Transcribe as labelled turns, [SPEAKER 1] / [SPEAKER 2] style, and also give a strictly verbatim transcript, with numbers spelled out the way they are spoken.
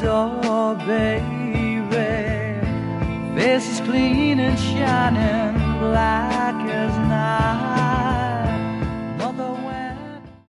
[SPEAKER 1] door, baby. Face is clean and shining, black as night.